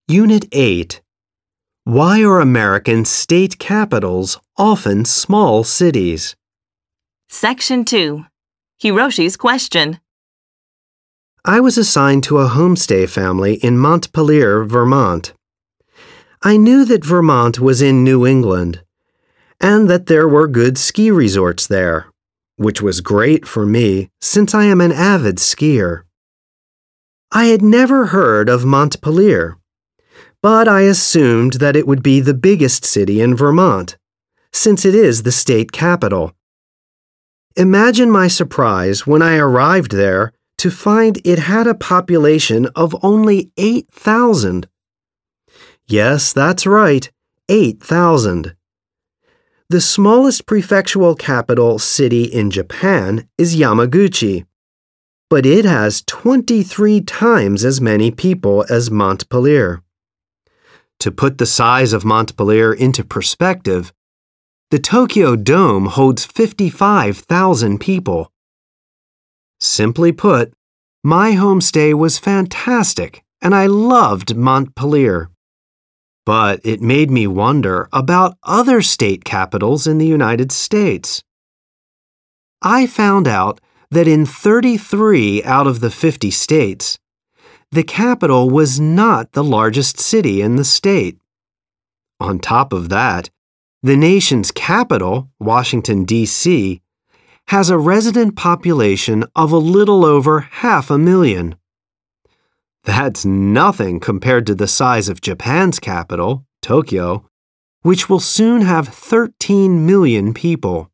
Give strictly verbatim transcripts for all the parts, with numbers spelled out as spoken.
Unit eight. Why are American state capitals often small cities? Section two. Hiroshi's question. I was assigned to a homestay family in Montpelier, Vermont. I knew that Vermont was in New England, and that there were good ski resorts there, which was great for me since I am an avid skier. I had never heard of Montpelier, but I assumed that it would be the biggest city in Vermont, since it is the state capital. Imagine my surprise when I arrived there to find it had a population of only eight thousand. Yes, that's right, eight thousand. The smallest prefectural capital city in Japan is Yamaguchi, but it has twenty-three times as many people as Montpelier. To put the size of Montpelier into perspective, the Tokyo Dome holds fifty-five thousand people. Simply put, my homestay was fantastic and I loved Montpelier. But it made me wonder about other state capitals in the United States. I found out that in thirty-three out of the fifty states, the capital was not the largest city in the state. On top of that, the nation's capital, Washington, D C, has a resident population of a little over half a million. That's nothing compared to the size of Japan's capital, Tokyo, which will soon have thirteen million people.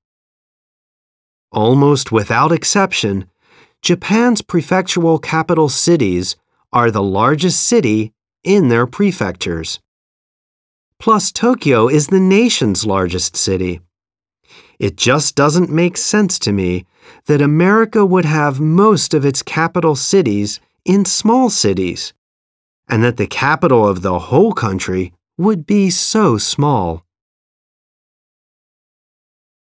Almost without exception, Japan's prefectural capital cities are the largest city in their prefectures. Plus, Tokyo is the nation's largest city. It just doesn't make sense to me that America would have most of its capital cities in small cities, and that the capital of the whole country would be so small.